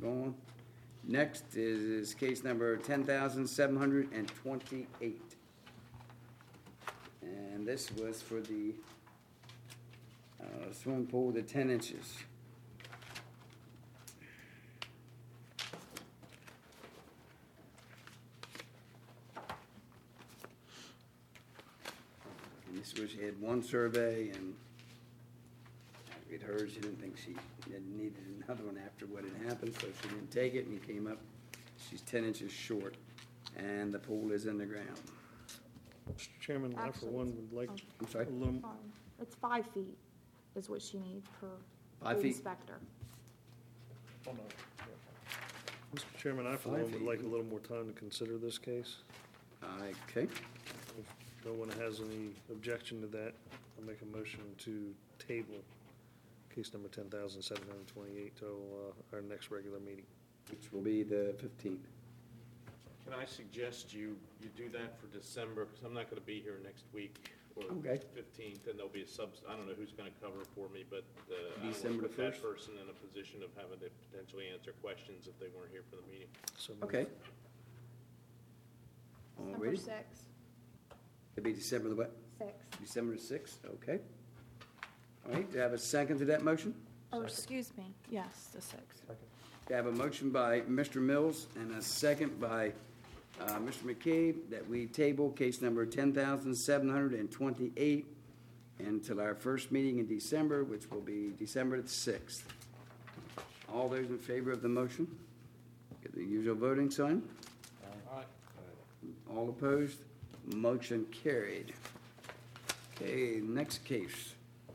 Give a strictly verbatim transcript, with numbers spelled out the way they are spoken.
on. Next is case number ten thousand seven hundred and twenty-eight. And this was for the uh, swimming pool, the ten inches. And this was, she had one survey, and we'd heard she didn't think she needed another one after what had happened, so she didn't take it, and came up, she's ten inches short, and the pool is in the ground. Mister Chairman, I for Actually, one it's- would like oh. I'm sorry? a little, Um, It's five feet is what she needs per Five pool feet? inspector. Mister Chairman, I for Five one would feet. like a little more time to consider this case. Okay, If no one has any objection to that, I'll make a motion to table case number ten thousand seven hundred twenty-eight till uh, our next regular meeting. which will be the fifteenth. Can I suggest you, you do that for December, because I'm not going to be here next week, or Okay. fifteenth, and there'll be a subs, I don't know who's going to cover for me, but uh, I don't want December to the put that first? person in a position of having to potentially answer questions if they weren't here for the meeting. So moved. Okay. Number Alrighty, six. it'll be December the what? Six. December the sixth, okay. All right, do I have a second to that motion? Oh, excuse me. Yes, the six. I have a motion by Mister Mills and a second by uh, Mister McCabe that we table case number ten thousand seven hundred twenty-eight until our first meeting in December, which will be December the sixth. All those in favor of the motion, get the usual voting sign. All right. All opposed, motion carried. Okay, next case.